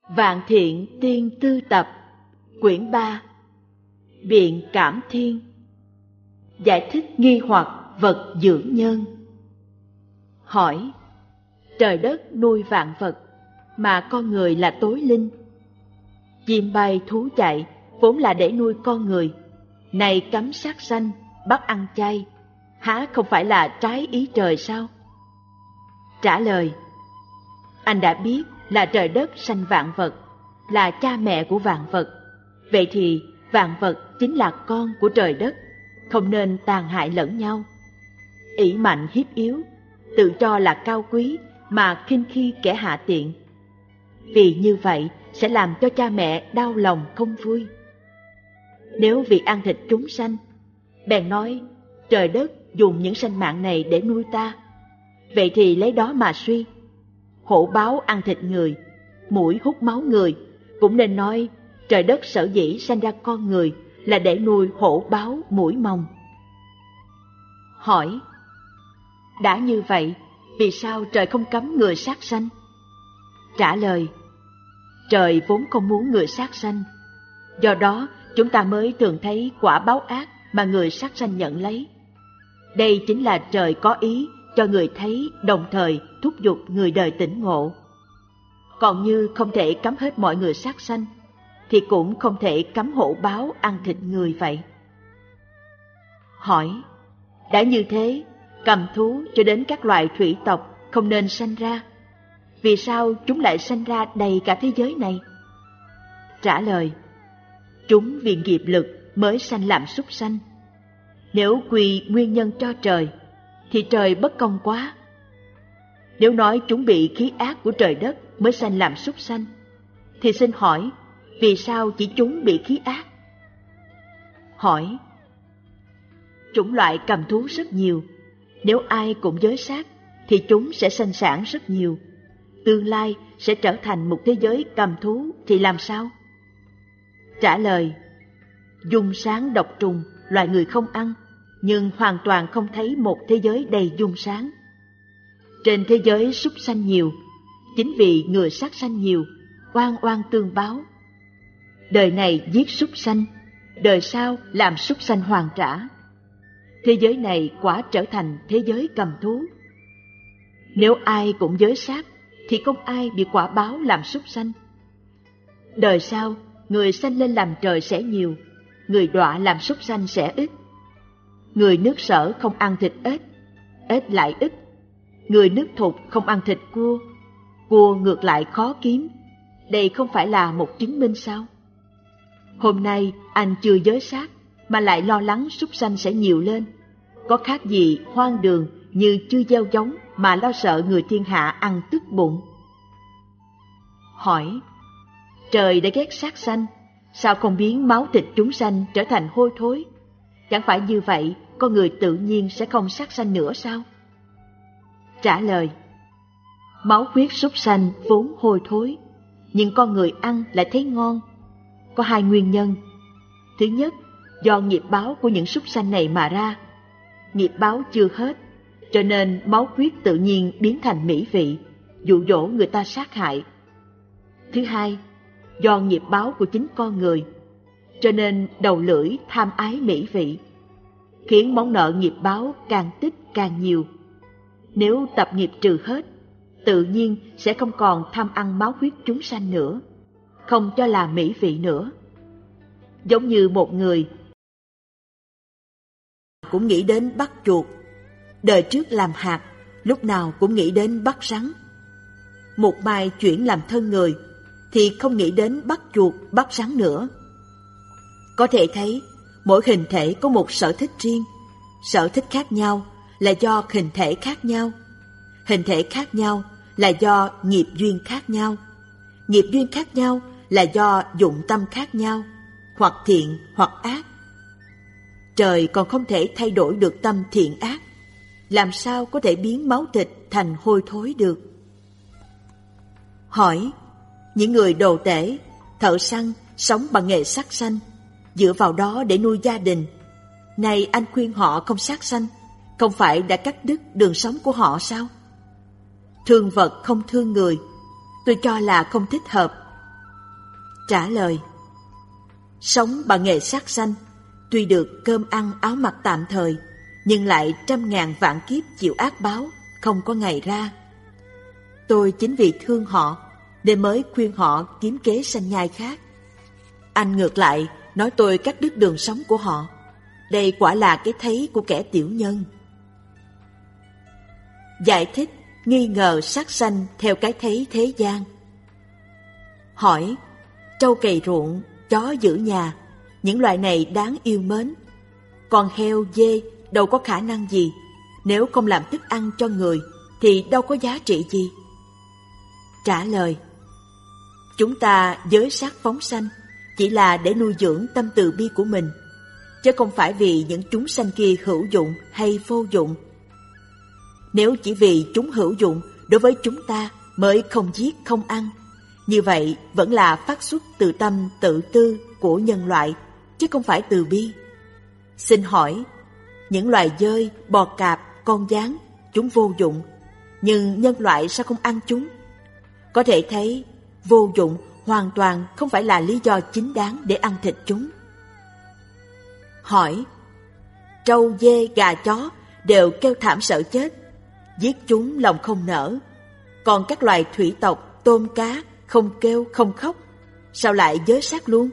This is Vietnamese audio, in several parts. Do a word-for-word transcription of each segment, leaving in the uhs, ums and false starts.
Vạn Thiện Tiên Tư Tập, quyển ba, Biện Cảm Thiên. Giải thích nghi hoặc vật dưỡng nhân. Hỏi: trời đất nuôi vạn vật, mà con người là tối linh. Chim bay thú chạy vốn là để nuôi con người, này cấm sát sanh, bắt ăn chay, há không phải là trái ý trời sao? Trả lời: anh đã biết là trời đất sanh vạn vật, là cha mẹ của vạn vật. Vậy thì vạn vật chính là con của trời đất, không nên tàn hại lẫn nhau. Ỷ mạnh hiếp yếu, tự cho là cao quý mà khinh khi kẻ hạ tiện. Vì như vậy sẽ làm cho cha mẹ đau lòng không vui. Nếu vì ăn thịt chúng sanh, bèn nói trời đất dùng những sanh mạng này để nuôi ta, vậy thì lấy đó mà suy. Hổ báo ăn thịt người, muỗi hút máu người, cũng nên nói trời đất sở dĩ sanh ra con người là để nuôi hổ báo muỗi mòng. Hỏi: đã như vậy, vì sao trời không cấm người sát sanh? Trả lời: trời vốn không muốn người sát sanh, do đó chúng ta mới thường thấy quả báo ác mà người sát sanh nhận lấy. Đây chính là trời có ý cho người thấy, đồng thời thúc giục người đời tỉnh ngộ. Còn như không thể cấm hết mọi người sát sanh, thì cũng không thể cấm hổ báo ăn thịt người vậy. Hỏi: đã như thế, cầm thú cho đến các loài thủy tộc không nên sanh ra, vì sao chúng lại sanh ra đầy cả thế giới này? Trả lời: chúng vì nghiệp lực mới sanh làm súc sanh. Nếu quy nguyên nhân cho trời, thì trời bất công quá. Nếu nói chúng bị khí ác của trời đất mới sanh làm súc sanh, thì xin hỏi vì sao chỉ chúng bị khí ác? Hỏi: chủng loại cầm thú rất nhiều, nếu ai cũng giới sát thì chúng sẽ sanh sản rất nhiều. Tương lai sẽ trở thành một thế giới cầm thú thì làm sao? Trả lời: dung sáng độc trùng, loài người không ăn, nhưng hoàn toàn không thấy một thế giới đầy dung sáng. Trên thế giới súc sanh nhiều, chính vì người sát sanh nhiều, oan oan tương báo. Đời này giết súc sanh, đời sau làm súc sanh hoàn trả. Thế giới này quả trở thành thế giới cầm thú. Nếu ai cũng giới sát, thì không ai bị quả báo làm súc sanh. Đời sau, người sanh lên làm trời sẽ nhiều, người đọa làm súc sanh sẽ ít. Người nước Sở không ăn thịt ếch, ếch lại ít. Người nước Thục không ăn thịt cua, cua ngược lại khó kiếm. Đây không phải là một chứng minh sao? Hôm nay anh chưa giới sát, mà lại lo lắng súc sanh sẽ nhiều lên. Có khác gì hoang đường như chưa gieo giống mà lo sợ người thiên hạ ăn tức bụng? Hỏi: trời đã ghét sát sanh, sao không biến máu thịt chúng sanh trở thành hôi thối? Chẳng phải như vậy con người tự nhiên sẽ không sát sanh nữa sao? Trả lời: máu huyết súc sanh vốn hôi thối, nhưng con người ăn lại thấy ngon. Có hai nguyên nhân. Thứ nhất, do nghiệp báo của những súc sanh này mà ra. Nghiệp báo chưa hết, cho nên máu huyết tự nhiên biến thành mỹ vị, dụ dỗ người ta sát hại. Thứ hai, do nghiệp báo của chính con người, cho nên đầu lưỡi tham ái mỹ vị, khiến món nợ nghiệp báo càng tích càng nhiều. Nếu tập nghiệp trừ hết, tự nhiên sẽ không còn tham ăn máu huyết chúng sanh nữa, không cho là mỹ vị nữa. Giống như một người cũng nghĩ đến bắt chuột, đời trước làm hạt, lúc nào cũng nghĩ đến bắt rắn. Một mai chuyển làm thân người, thì không nghĩ đến bắt chuột, bắt rắn nữa. Có thể thấy, mỗi hình thể có một sở thích riêng. Sở thích khác nhau là do hình thể khác nhau. Hình thể khác nhau là do nghiệp duyên khác nhau. Nghiệp duyên khác nhau là do dụng tâm khác nhau, hoặc thiện hoặc ác. Trời còn không thể thay đổi được tâm thiện ác, làm sao có thể biến máu thịt thành hôi thối được? Hỏi: những người đồ tể, thợ săn sống bằng nghề sát sanh, dựa vào đó để nuôi gia đình. Này anh khuyên họ không sát sanh, không phải đã cắt đứt đường sống của họ sao? Thương vật không thương người, tôi cho là không thích hợp. Trả lời: sống bằng nghề sát sanh, tuy được cơm ăn áo mặc tạm thời, nhưng lại trăm ngàn vạn kiếp chịu ác báo, không có ngày ra. Tôi chính vì thương họ nên mới khuyên họ kiếm kế sanh nhai khác. Anh ngược lại nói tôi cắt đứt đường sống của họ. Đây quả là cái thấy của kẻ tiểu nhân. Giải thích nghi ngờ sát sanh theo cái thấy thế gian. Hỏi: trâu cày ruộng, chó giữ nhà, những loài này đáng yêu mến. Còn heo, dê đâu có khả năng gì, nếu không làm thức ăn cho người thì đâu có giá trị gì. Trả lời: chúng ta giới sát phóng sanh chỉ là để nuôi dưỡng tâm từ bi của mình, chứ không phải vì những chúng sanh kia hữu dụng hay vô dụng. Nếu chỉ vì chúng hữu dụng đối với chúng ta mới không giết không ăn, như vậy vẫn là phát xuất từ tâm tự tư của nhân loại, chứ không phải từ bi. Xin hỏi, những loài dơi, bò cạp, con gián, chúng vô dụng, nhưng nhân loại sao không ăn chúng? Có thể thấy vô dụng hoàn toàn không phải là lý do chính đáng để ăn thịt chúng. Hỏi: trâu, dê, gà, chó đều kêu thảm sợ chết, giết chúng lòng không nở. Còn các loài thủy tộc, tôm cá không kêu không khóc, sao lại giới sát luôn?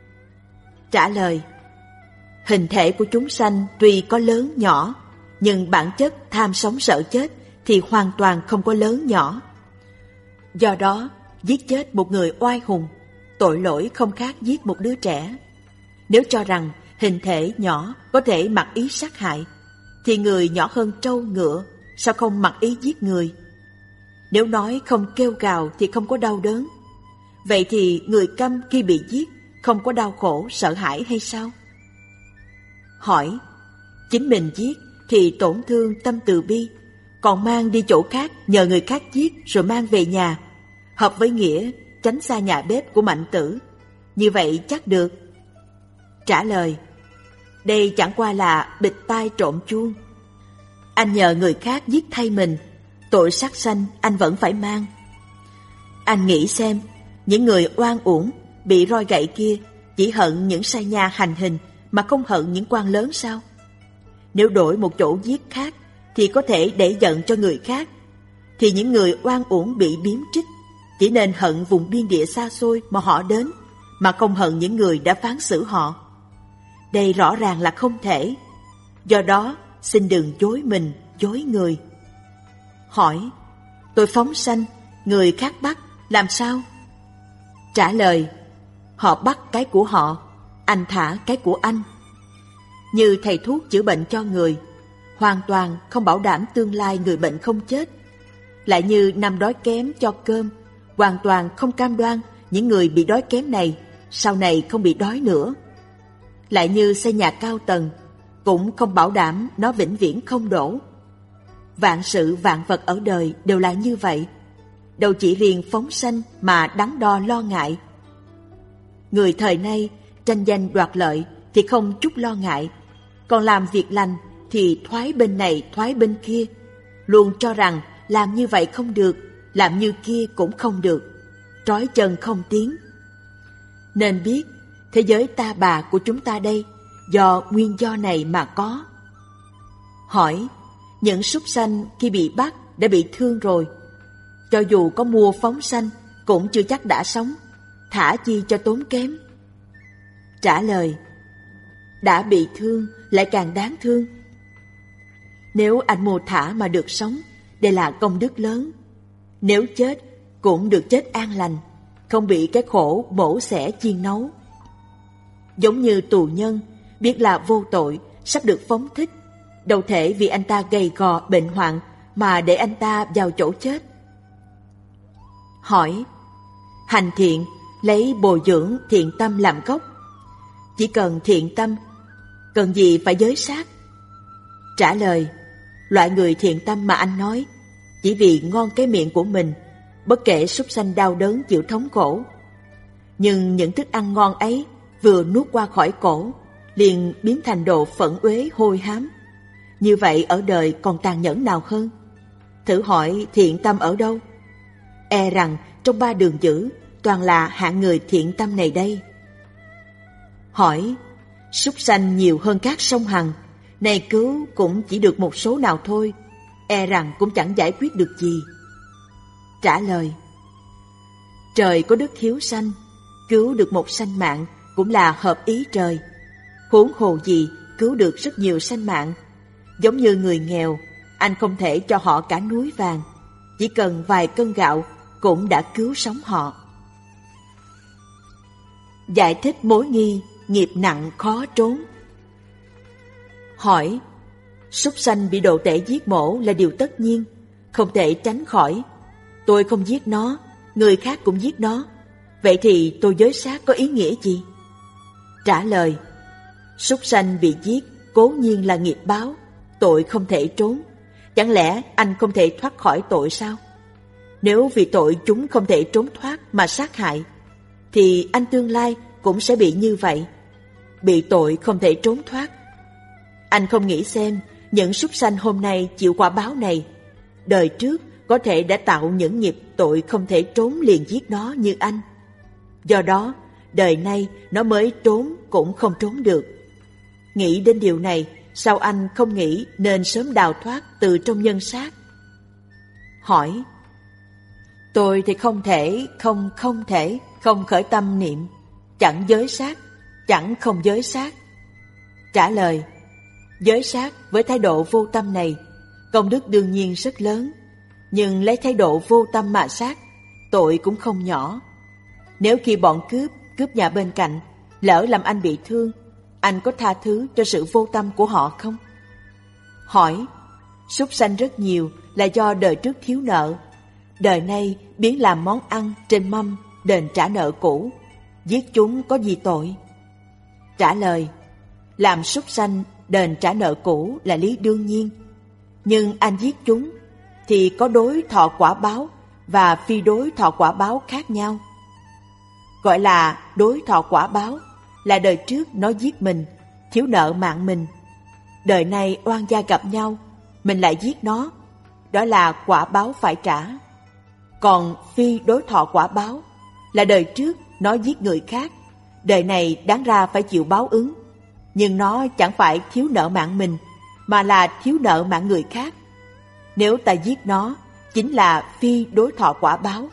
Trả lời: hình thể của chúng sanh tuy có lớn nhỏ, nhưng bản chất tham sống sợ chết thì hoàn toàn không có lớn nhỏ. Do đó, giết chết một người oai hùng, tội lỗi không khác giết một đứa trẻ. Nếu cho rằng hình thể nhỏ có thể mặc ý sát hại, thì người nhỏ hơn trâu ngựa sao không mặc ý giết người? Nếu nói không kêu gào thì không có đau đớn, vậy thì người câm khi bị giết không có đau khổ sợ hãi hay sao? Hỏi: chính mình giết thì tổn thương tâm từ bi, còn mang đi chỗ khác nhờ người khác giết rồi mang về nhà, hợp với nghĩa tránh xa nhà bếp của mạnh tử, như vậy chắc được? Trả lời: đây chẳng qua là bịt tai trộm chuông. Anh nhờ người khác giết thay mình, tội sát sanh anh vẫn phải mang. Anh nghĩ xem, những người oan uổng bị roi gậy kia chỉ hận những sai nha hành hình mà không hận những quan lớn sao? Nếu đổi một chỗ giết khác thì có thể để giận cho người khác, thì những người oan uổng bị biếm trích chỉ nên hận vùng biên địa xa xôi mà họ đến, mà không hận những người đã phán xử họ. Đây rõ ràng là không thể. Do đó xin đừng dối mình, dối người. Hỏi: tôi phóng sanh, người khác bắt, làm sao? Trả lời: họ bắt cái của họ, anh thả cái của anh. Như thầy thuốc chữa bệnh cho người, hoàn toàn không bảo đảm tương lai người bệnh không chết. Lại như năm đói kém cho cơm, hoàn toàn không cam đoan những người bị đói kém này sau này không bị đói nữa. Lại như xây nhà cao tầng, cũng không bảo đảm nó vĩnh viễn không đổ. Vạn sự vạn vật ở đời đều là như vậy, đâu chỉ riêng phóng sanh mà đắn đo lo ngại. Người thời nay tranh danh đoạt lợi thì không chút lo ngại, còn làm việc lành thì thoái bên này thoái bên kia, luôn cho rằng làm như vậy không được, làm như kia cũng không được, trói chân không tiến. Nên biết thế giới ta bà của chúng ta đây do nguyên do này mà có. Hỏi: những súc sanh khi bị bắt đã bị thương rồi, cho dù có mua phóng sanh cũng chưa chắc đã sống, thả chi cho tốn kém? Trả lời: đã bị thương lại càng đáng thương. Nếu anh mua thả mà được sống, đây là công đức lớn. Nếu chết cũng được chết an lành, không bị cái khổ mổ xẻ chiên nấu. Giống như tù nhân biết là vô tội, sắp được phóng thích, đâu thể vì anh ta gầy gò bệnh hoạn mà để anh ta vào chỗ chết. Hỏi: hành thiện lấy bồi dưỡng thiện tâm làm gốc, chỉ cần thiện tâm, cần gì phải giới sát? Trả lời: loại người thiện tâm mà anh nói, chỉ vì ngon cái miệng của mình, bất kể súc sanh đau đớn chịu thống khổ. Nhưng những thức ăn ngon ấy vừa nuốt qua khỏi cổ, liền biến thành đồ phẫn uế hôi hám. Như vậy ở đời còn tàn nhẫn nào hơn? Thử hỏi thiện tâm ở đâu? E rằng trong ba đường dữ, toàn là hạng người thiện tâm này đây. Hỏi, súc sanh nhiều hơn các sông Hằng, này cứu cũng chỉ được một số nào thôi, e rằng cũng chẳng giải quyết được gì. Trả lời, trời có đức hiếu sanh, cứu được một sanh mạng cũng là hợp ý trời. Huống hồ gì cứu được rất nhiều sanh mạng. Giống như người nghèo, anh không thể cho họ cả núi vàng, chỉ cần vài cân gạo cũng đã cứu sống họ. Giải thích mối nghi, nghiệp nặng khó trốn. Hỏi, súc sanh bị đồ tể giết mổ là điều tất nhiên, không thể tránh khỏi. Tôi không giết nó, người khác cũng giết nó, vậy thì tôi giới sát có ý nghĩa gì? Trả lời, súc sanh bị giết cố nhiên là nghiệp báo, tội không thể trốn. Chẳng lẽ anh không thể thoát khỏi tội sao? Nếu vì tội chúng không thể trốn thoát mà sát hại, thì anh tương lai cũng sẽ bị như vậy, bị tội không thể trốn thoát. Anh không nghĩ xem những súc sanh hôm nay chịu quả báo này, đời trước có thể đã tạo những nghiệp tội không thể trốn liền giết nó như anh. Do đó, đời nay nó mới trốn cũng không trốn được. Nghĩ đến điều này, sao anh không nghĩ nên sớm đào thoát từ trong nhân sát? Hỏi, tôi thì không thể, không không thể, không khởi tâm niệm, chẳng giới sát, chẳng không giới sát. Trả lời, giới sát với thái độ vô tâm này, công đức đương nhiên rất lớn, nhưng lấy thái độ vô tâm mà sát, tội cũng không nhỏ. Nếu khi bọn cướp, cướp nhà bên cạnh, lỡ làm anh bị thương, anh có tha thứ cho sự vô tâm của họ không? Hỏi, súc sanh rất nhiều là do đời trước thiếu nợ, đời nay biến làm món ăn trên mâm đền trả nợ cũ, giết chúng có gì tội? Trả lời, làm súc sanh đền trả nợ cũ là lý đương nhiên, nhưng anh giết chúng thì có đối thọ quả báo và phi đối thọ quả báo khác nhau. Gọi là đối thọ quả báo là đời trước nó giết mình, thiếu nợ mạng mình. Đời này oan gia gặp nhau, mình lại giết nó, đó là quả báo phải trả. Còn phi đối thọ quả báo là đời trước nó giết người khác, đời này đáng ra phải chịu báo ứng, nhưng nó chẳng phải thiếu nợ mạng mình, mà là thiếu nợ mạng người khác. Nếu ta giết nó, chính là phi đối thọ quả báo.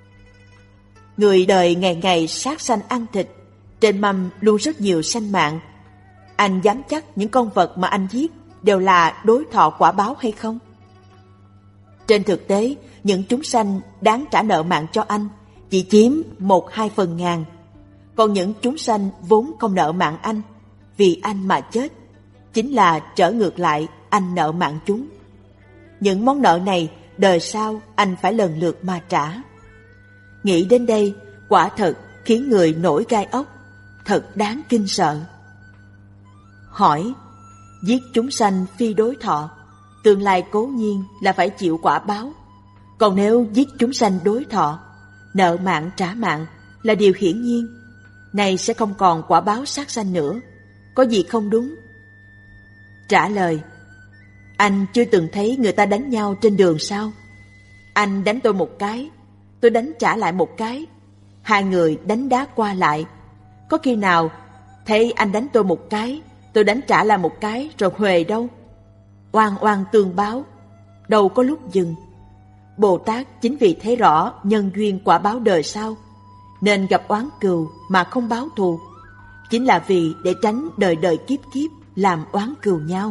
Người đời ngày ngày sát sanh ăn thịt, trên mâm luôn rất nhiều sanh mạng. Anh dám chắc những con vật mà anh giết đều là đối thọ quả báo hay không? Trên thực tế, những chúng sanh đáng trả nợ mạng cho anh chỉ chiếm một hai phần ngàn. Còn những chúng sanh vốn không nợ mạng anh, vì anh mà chết, chính là trở ngược lại anh nợ mạng chúng. Những món nợ này đời sau anh phải lần lượt mà trả. Nghĩ đến đây, quả thật khiến người nổi gai ốc, thật đáng kinh sợ. Hỏi, giết chúng sanh phi đối thọ, tương lai cố nhiên là phải chịu quả báo. Còn nếu giết chúng sanh đối thọ, nợ mạng trả mạng là điều hiển nhiên, này sẽ không còn quả báo sát sanh nữa, có gì không đúng? Trả lời, anh chưa từng thấy người ta đánh nhau trên đường sao? Anh đánh tôi một cái, tôi đánh trả lại một cái, hai người đánh đá qua lại. Có khi nào thấy anh đánh tôi một cái, tôi đánh trả lại một cái rồi huề đâu? Oan oan tương báo, đâu có lúc dừng. Bồ Tát chính vì thấy rõ nhân duyên quả báo đời sau, nên gặp oán cừu mà không báo thù, chính là vì để tránh đời đời kiếp kiếp làm oán cừu nhau.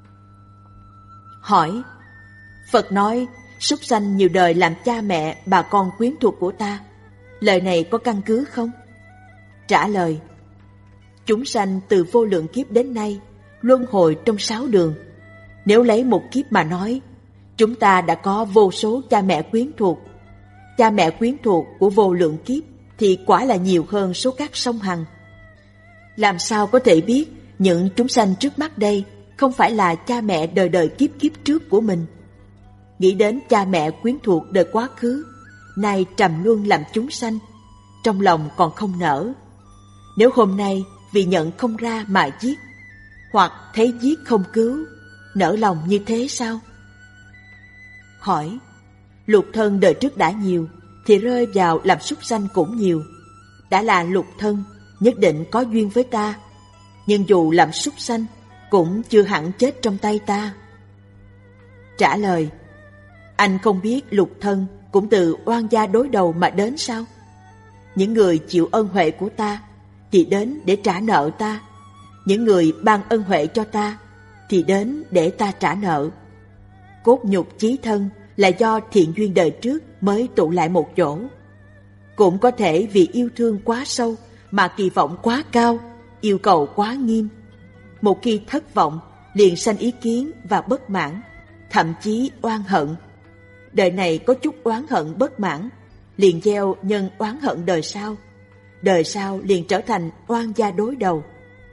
Hỏi, Phật nói súc sanh nhiều đời làm cha mẹ bà con quyến thuộc của ta, lời này có căn cứ không? Trả lời, chúng sanh từ vô lượng kiếp đến nay luân hồi trong sáu đường. Nếu lấy một kiếp mà nói, chúng ta đã có vô số cha mẹ quyến thuộc. Cha mẹ quyến thuộc của vô lượng kiếp thì quả là nhiều hơn số các sông Hằng. Làm sao có thể biết những chúng sanh trước mắt đây không phải là cha mẹ đời đời kiếp kiếp trước của mình? Nghĩ đến cha mẹ quyến thuộc đời quá khứ, nay trầm luân làm chúng sanh, trong lòng còn không nở. Nếu hôm nay vì nhận không ra mà giết, hoặc thấy giết không cứu, nỡ lòng như thế sao? Hỏi, lục thân đời trước đã nhiều, thì rơi vào làm súc sanh cũng nhiều. Đã là lục thân, nhất định có duyên với ta, nhưng dù làm súc sanh cũng chưa hẳn chết trong tay ta. Trả lời: anh không biết lục thân cũng từ oan gia đối đầu mà đến sao? Những người chịu ân huệ của ta thì đến để trả nợ ta, những người ban ân huệ cho ta thì đến để ta trả nợ. Cốt nhục chí thân là do thiện duyên đời trước mới tụ lại một chỗ. Cũng có thể vì yêu thương quá sâu mà kỳ vọng quá cao, yêu cầu quá nghiêm. Một khi thất vọng liền sanh ý kiến và bất mãn, thậm chí oán hận. Đời này có chút oán hận bất mãn, liền gieo nhân oán hận đời sau. Đời sau liền trở thành oan gia đối đầu.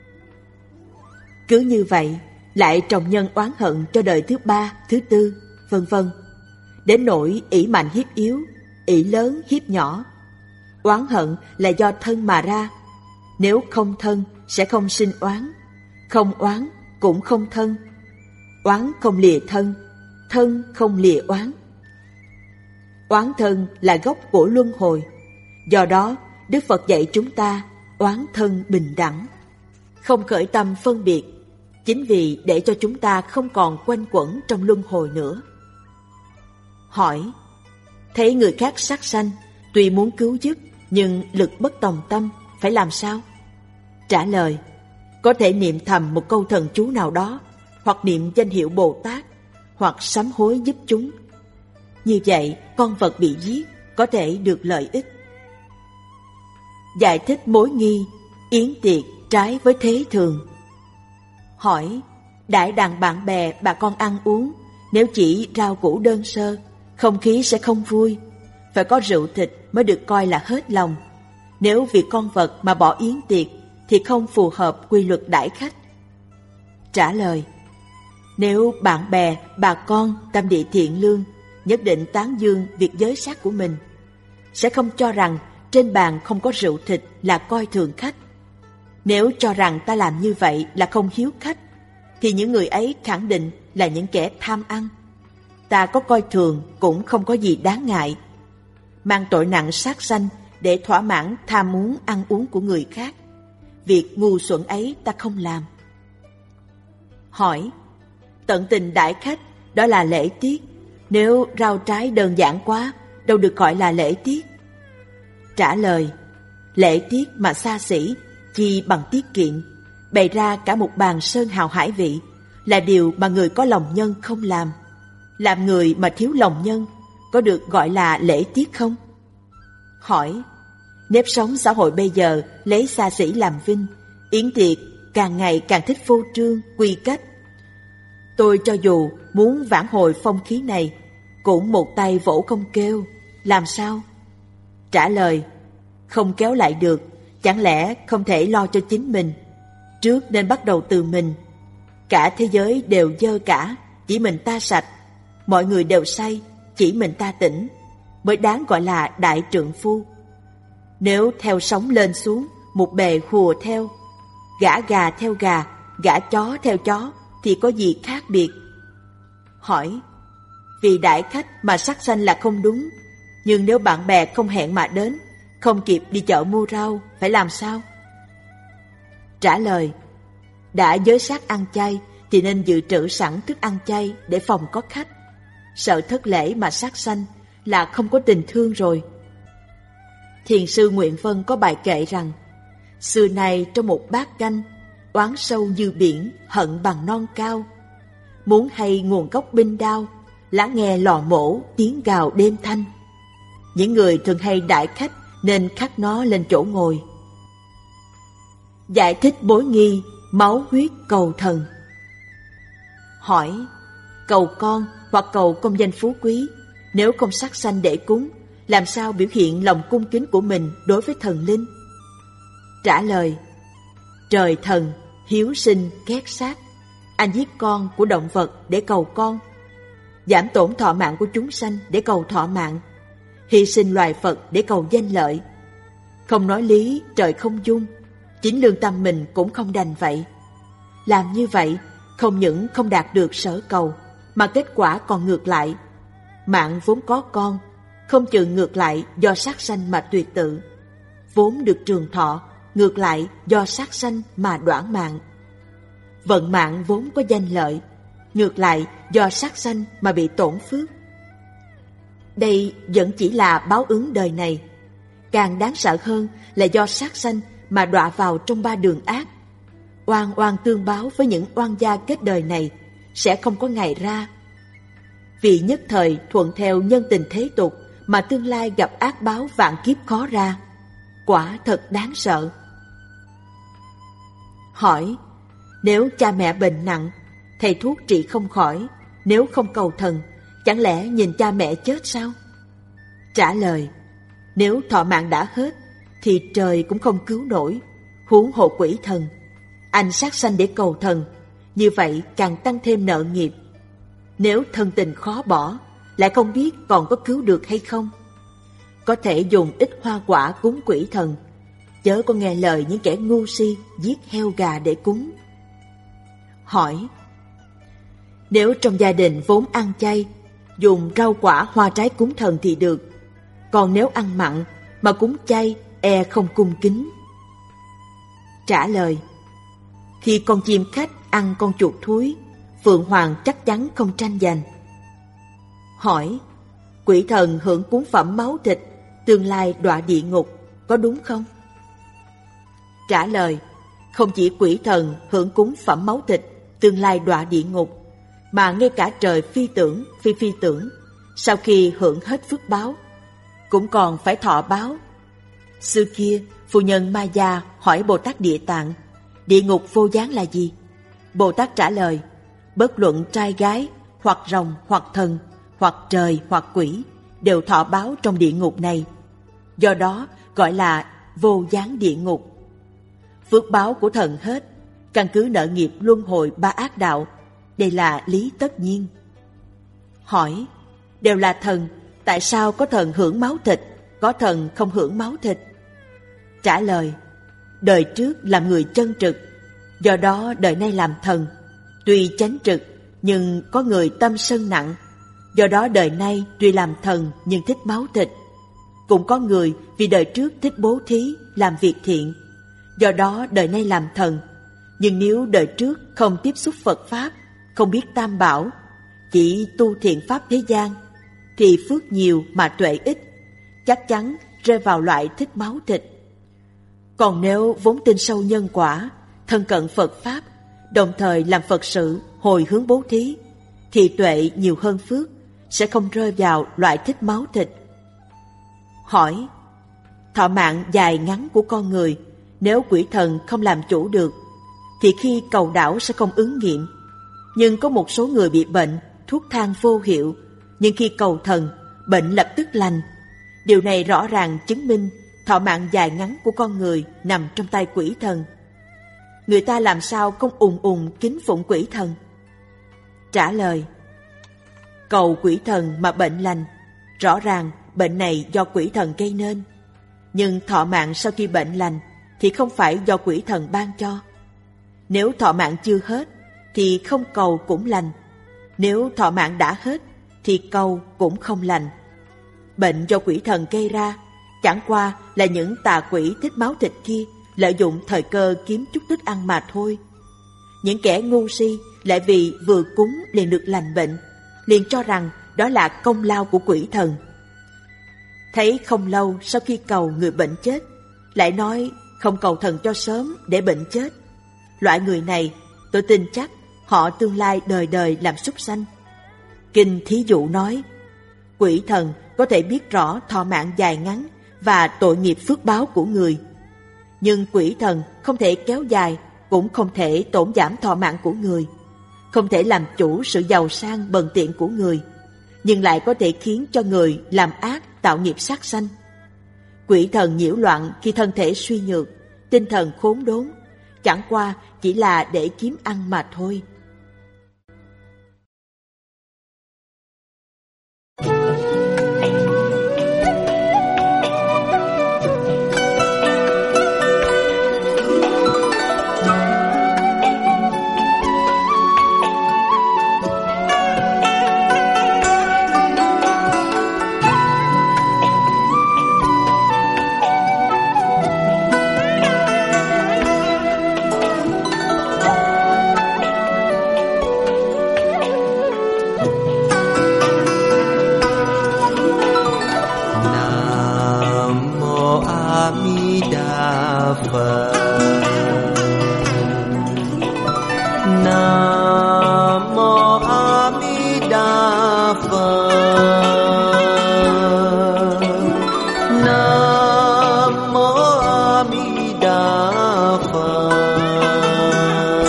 Cứ như vậy, lại trồng nhân oán hận cho đời thứ ba, thứ tư, vân vân. Đến nỗi ỷ mạnh hiếp yếu, ỷ lớn hiếp nhỏ. Oán hận là do thân mà ra. Nếu không thân sẽ không sinh oán, không oán cũng không thân. Oán không lìa thân, thân không lìa oán. Oán thân là gốc của luân hồi. Do đó, Đức Phật dạy chúng ta oán thân bình đẳng, không khởi tâm phân biệt, chính vì để cho chúng ta không còn quanh quẩn trong luân hồi nữa. Hỏi: thấy người khác sát sanh, tuy muốn cứu giúp nhưng lực bất tòng tâm, phải làm sao? Trả lời: có thể niệm thầm một câu thần chú nào đó, hoặc niệm danh hiệu Bồ Tát, hoặc sám hối giúp chúng. Như vậy, con vật bị giết có thể được lợi ích. Giải thích mối nghi yến tiệc trái với thế thường. Hỏi: đại đàn bạn bè bà con ăn uống, nếu chỉ rau củ đơn sơ, không khí sẽ không vui. Phải có rượu thịt mới được coi là hết lòng. Nếu vì con vật mà bỏ yến tiệc thì không phù hợp quy luật đãi khách. Trả lời: nếu bạn bè, bà con tâm địa thiện lương, nhất định tán dương việc giới sát của mình, sẽ không cho rằng trên bàn không có rượu thịt là coi thường khách. Nếu cho rằng ta làm như vậy là không hiếu khách, thì những người ấy khẳng định là những kẻ tham ăn. Ta có coi thường cũng không có gì đáng ngại. Mang tội nặng sát sanh để thỏa mãn tham muốn ăn uống của người khác, việc ngu xuẩn ấy ta không làm. Hỏi: tận tình đãi khách đó là lễ tiết, nếu rau trái đơn giản quá đâu được gọi là lễ tiết. Trả lời: lễ tiết mà xa xỉ chi bằng tiết kiệm, bày ra cả một bàn sơn hào hải vị, là điều mà người có lòng nhân không làm. Làm người mà thiếu lòng nhân có được gọi là lễ tiết không? Hỏi: nếp sống xã hội bây giờ lấy xa xỉ làm vinh, yến tiệc càng ngày càng thích phô trương, quy cách. Tôi cho dù muốn vãn hồi phong khí này, cũng một tay vỗ không kêu, làm sao? Trả lời: không kéo lại được, chẳng lẽ không thể lo cho chính mình? Trước nên bắt đầu từ mình. Cả thế giới đều dơ cả, chỉ mình ta sạch. Mọi người đều say, chỉ mình ta tỉnh, mới đáng gọi là đại trượng phu. Nếu theo sóng lên xuống, một bề hùa theo, gã gà theo gà, gã chó theo chó, thì có gì khác biệt? Hỏi: vì đãi khách mà sát sanh là không đúng, nhưng nếu bạn bè không hẹn mà đến, không kịp đi chợ mua rau, phải làm sao? Trả lời: đã giới sát ăn chay thì nên dự trữ sẵn thức ăn chay để phòng có khách. Sợ thất lễ mà sát sanh là không có tình thương rồi. Thiền sư Nguyện Vân có bài kệ rằng: xưa nay trong một bát canh, oán sâu như biển, hận bằng non cao. Muốn hay nguồn gốc binh đao, lắng nghe lò mổ tiếng gào đêm thanh. Những người thường hay đãi khách nên khắc nó lên chỗ ngồi. Giải thích bối nghi máu huyết cầu thần. Hỏi: cầu con hoặc cầu công danh phú quý, nếu không sát sanh để cúng, làm sao biểu hiện lòng cung kính của mình đối với thần linh? Trả lời: trời thần hiếu sinh ghét sát, anh giết con của động vật để cầu con, giảm tổn thọ mạng của chúng sanh để cầu thọ mạng, hy sinh loài Phật để cầu danh lợi. Không nói lý trời không dung, chính lương tâm mình cũng không đành vậy. Làm như vậy không những không đạt được sở cầu, mà kết quả còn ngược lại. Mạng vốn có con, không chừng ngược lại do sát sanh mà tuyệt tự. Vốn được trường thọ, ngược lại do sát sanh mà đoản mạng. Vận mạng vốn có danh lợi, ngược lại do sát sanh mà bị tổn phước. Đây vẫn chỉ là báo ứng đời này. Càng đáng sợ hơn là do sát sanh mà đọa vào trong ba đường ác. Oan oan tương báo với những oan gia kết đời này sẽ không có ngày ra. Vì nhất thời thuận theo nhân tình thế tục mà tương lai gặp ác báo vạn kiếp khó ra. Quả thật đáng sợ. Hỏi, nếu cha mẹ bệnh nặng, thầy thuốc trị không khỏi, nếu không cầu thần, chẳng lẽ nhìn cha mẹ chết sao? Trả lời, nếu thọ mạng đã hết, thì trời cũng không cứu nổi, huống hộ quỷ thần. Anh sát sanh để cầu thần, như vậy càng tăng thêm nợ nghiệp. Nếu thân tình khó bỏ, lại không biết còn có cứu được hay không. Có thể dùng ít hoa quả cúng quỷ thần, chớ có nghe lời những kẻ ngu si giết heo gà để cúng. Hỏi, nếu trong gia đình vốn ăn chay, dùng rau quả hoa trái cúng thần thì được. Còn nếu ăn mặn mà cúng chay, e không cung kính. Trả lời, khi con chim khách ăn con chuột thúi, Phượng Hoàng chắc chắn không tranh giành. Hỏi, quỷ thần hưởng cúng phẩm máu thịt, tương lai đọa địa ngục, có đúng không? Trả lời, không chỉ quỷ thần hưởng cúng phẩm máu thịt, tương lai đọa địa ngục, mà ngay cả trời phi tưởng, phi phi tưởng, sau khi hưởng hết phước báo, cũng còn phải thọ báo. Xưa kia, phu nhân Ma Gia hỏi Bồ Tát Địa Tạng, địa ngục vô gián là gì? Bồ Tát trả lời, bất luận trai gái, hoặc rồng, hoặc thần, hoặc trời, hoặc quỷ, đều thọ báo trong địa ngục này. Do đó gọi là vô gián địa ngục. Phước báo của thần hết, căn cứ nợ nghiệp luân hồi ba ác đạo, đây là lý tất nhiên. Hỏi, đều là thần, tại sao có thần hưởng máu thịt, có thần không hưởng máu thịt? Trả lời, đời trước làm người chân trực, do đó đời nay làm thần. Tuy chánh trực, nhưng có người tâm sân nặng, do đó đời nay tuy làm thần nhưng thích máu thịt. Cũng có người vì đời trước thích bố thí, làm việc thiện, do đó đời nay làm thần. Nhưng nếu đời trước không tiếp xúc Phật Pháp, không biết Tam Bảo, chỉ tu thiện Pháp thế gian, thì phước nhiều mà tuệ ít, chắc chắn rơi vào loại thích máu thịt. Còn nếu vốn tin sâu nhân quả, thân cận Phật Pháp, đồng thời làm Phật sự, hồi hướng bố thí, thì tuệ nhiều hơn phước, sẽ không rơi vào loại thích máu thịt. Hỏi, thọ mạng dài ngắn của con người, nếu quỷ thần không làm chủ được, thì khi cầu đảo sẽ không ứng nghiệm. Nhưng có một số người bị bệnh, thuốc thang vô hiệu, nhưng khi cầu thần, bệnh lập tức lành. Điều này rõ ràng chứng minh thọ mạng dài ngắn của con người nằm trong tay quỷ thần. Người ta làm sao không ùng ùng kính phụng quỷ thần? Trả lời, cầu quỷ thần mà bệnh lành, rõ ràng bệnh này do quỷ thần gây nên. Nhưng thọ mạng sau khi bệnh lành thì không phải do quỷ thần ban cho. Nếu thọ mạng chưa hết thì không cầu cũng lành. Nếu thọ mạng đã hết thì cầu cũng không lành. Bệnh do quỷ thần gây ra, chẳng qua là những tà quỷ thích máu thịt kia lợi dụng thời cơ kiếm chút thức ăn mà thôi. Những kẻ ngu si lại vì vừa cúng liền được lành bệnh, liền cho rằng đó là công lao của quỷ thần. Thấy không lâu sau khi cầu người bệnh chết, lại nói không cầu thần cho sớm để bệnh chết. Loại người này, tôi tin chắc họ tương lai đời đời làm súc sanh. Kinh thí dụ nói, quỷ thần có thể biết rõ thọ mạng dài ngắn và tội nghiệp phước báo của người. Nhưng quỷ thần không thể kéo dài, cũng không thể tổn giảm thọ mạng của người, không thể làm chủ sự giàu sang bần tiện của người, nhưng lại có thể khiến cho người làm ác tạo nghiệp sát sanh. Quỷ thần nhiễu loạn khi thân thể suy nhược, tinh thần khốn đốn, chẳng qua chỉ là để kiếm ăn mà thôi. Nam mô A Di Đà Phật. Nam mô A Di Đà Phật.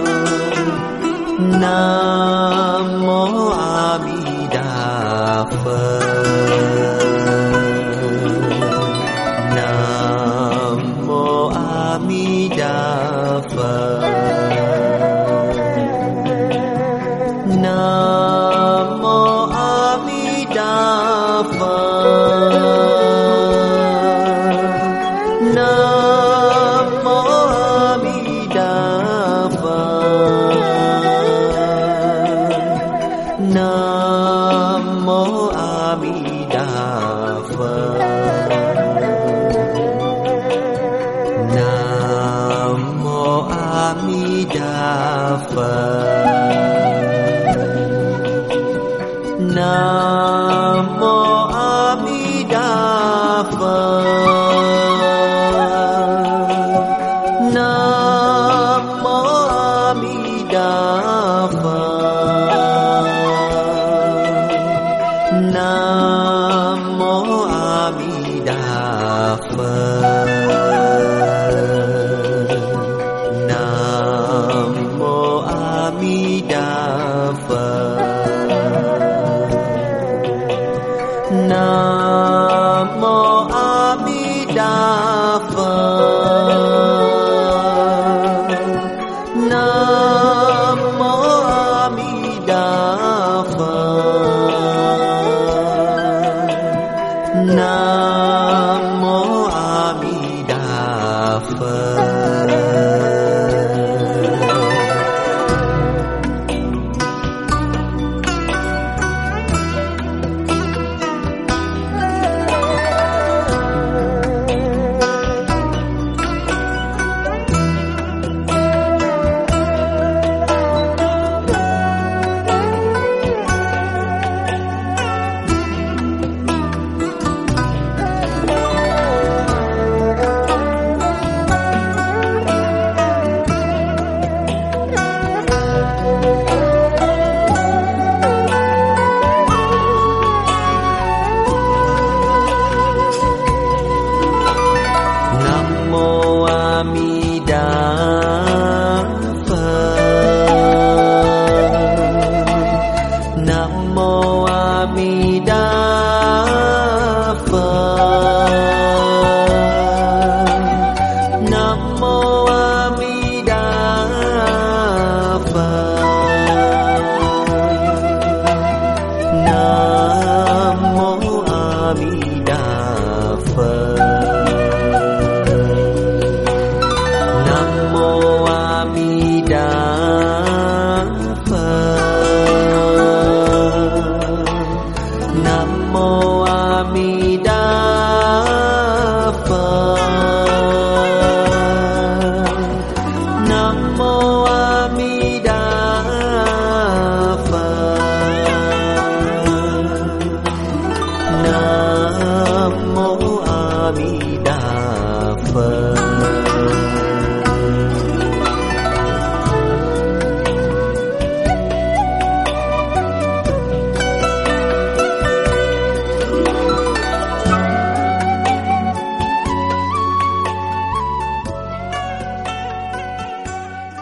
Nam mô A Di Đà Phật. Nam mô A Di Đà Phật.